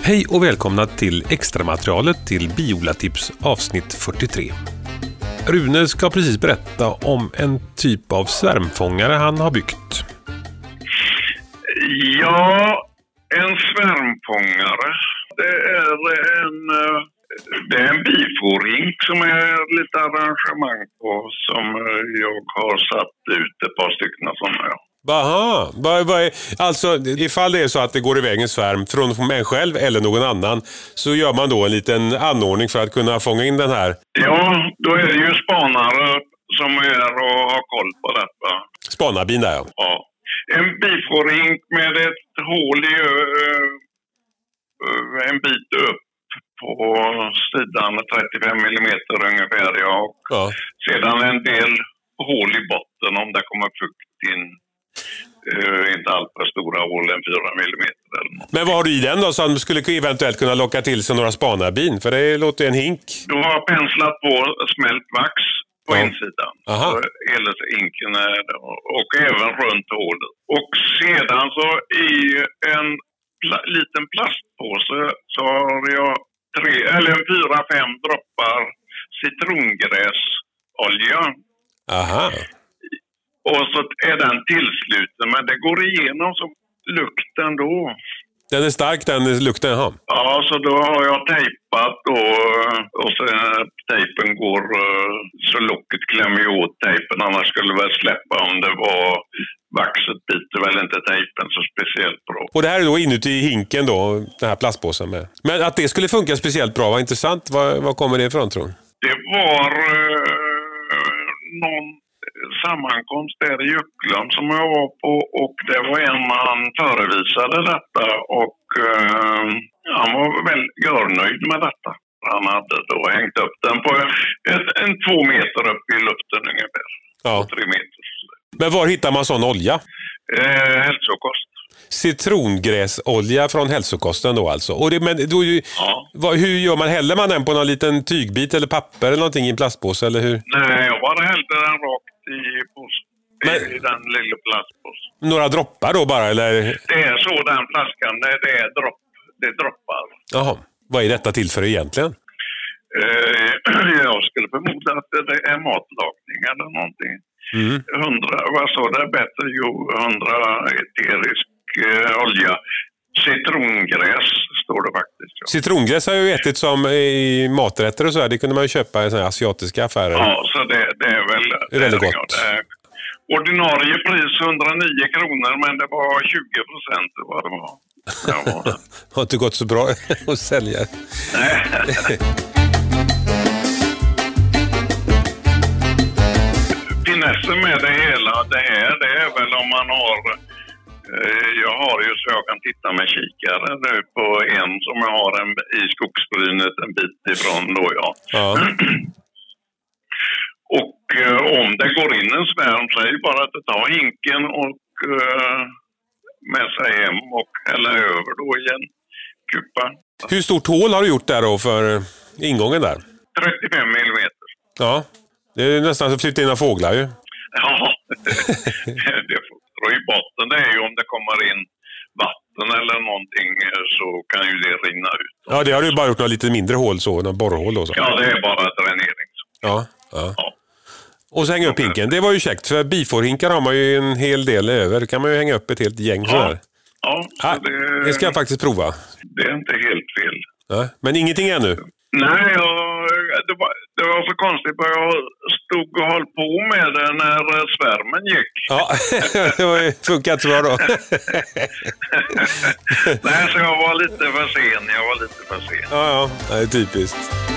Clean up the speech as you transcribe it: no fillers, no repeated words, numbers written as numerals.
Hej och välkomna till extramaterialet till Biolatips avsnitt 43. Rune ska precis berätta om en typ av svärmfångare han har byggt. Ja, en svärmfångare. Det är en biforhink som är lite arrangemang på som jag har satt ut ett par stycken sådana. Ja. Aha, alltså ifall det är så att det går iväg en svärm från en själv eller någon annan, så gör man då en liten anordning för att kunna fånga in den här. Ja, då är det ju spanare som är och har koll på detta. Spanarbin där, ja. Ja. En biforhink med ett hål i en bit upp på sidan 35 mm ungefär, ja. Ja. Sedan en del hål i botten om det kommer fukt in. Inte allt för stora hål, än 4 mm eller något. Men vad har du i den då som skulle eventuellt kunna locka till sig några spanarbin? För det låter en hink. Du har penslat på smält vax på insidan. Aha. Hela inken och även runt hålet. Och sedan så i en liten plastpåse så har jag 4-5 droppar citrongräsolja. Aha. Och så är den tillsluten, men det går igenom så lukten då. Den är stark, den lukten, ja. Ja, så då har jag tejpat och så tejpen går så locket klämmer åt tejpen, annars skulle det väl släppa om det var vaxet biter väl inte tejpen så speciellt bra. Och det här är då inuti hinken då, den här plastpåsen med. Men att det skulle funka speciellt bra var intressant. Vad kommer det ifrån, tror du? Det var någon sammankomst där i Jucklan som jag var på, och det var en man förevisade detta och han var väl görnöjd med detta. Han hade då hängt upp den på en 2 meter upp i luften ungefär. Ja. 3 meter. Men var hittar man sån olja? Hälsokost. Citrongräsolja från hälsokosten då alltså. Och men då, ja. Hur gör man? Häller man den på någon liten tygbit eller papper eller någonting i en plastpåse, eller hur? Nej, jag bara hällde den rakt i påsen. I den lilla plastpåsen. Några droppar då bara, eller? Det är så den flaskan, det droppar. Jaha, vad är detta till för egentligen? Jag skulle förmoda att det är matlagning eller någonting. 100, vad sa det? Bättre ju 100 eterisk olja. Citrongräs står det faktiskt. Ja. Citrongräs har ju ätit som i maträtter och så här. Det kunde man ju köpa i såna här asiatiska affärer. Ja, så det är väl... Det är väldigt gott. Ordinarie pris 109 kronor, men det var 20% vad det var. Det har inte gått så bra att sälja. Nej. Finessen med det hela, det är väl om man har... Jag har ju så jag kan titta med kikare nu på en som jag har i skogsbrynet en bit ifrån då, ja. Och om det går in en svärm så är det bara att ta hinken och med sig hem och hälla över då igen. Kupa. Hur stort hål har du gjort där då för ingången där? 35 mm. Ja, det är nästan så flytta in fåglar ju. Ja, och i botten det är ju om det kommer in vatten eller någonting så kan ju det rinna ut. Ja, det har du bara gjort några lite mindre hål så, några borrhål och så. Ja, det är bara dränering. Ja. Och så hänga upp hinken. Det var ju käckt, för bifårhinkar har man ju en hel del över. Kan man ju hänga upp ett helt gäng sådär. Ja, det ska jag faktiskt prova. Det är inte helt fel. Ja, men ingenting ännu? Nej, det var så konstigt. Jag stod och höll på med det när svärmen gick. Ja, det var ju funkat så bra då. Nej, så jag var lite för sen. Ja, det är typiskt.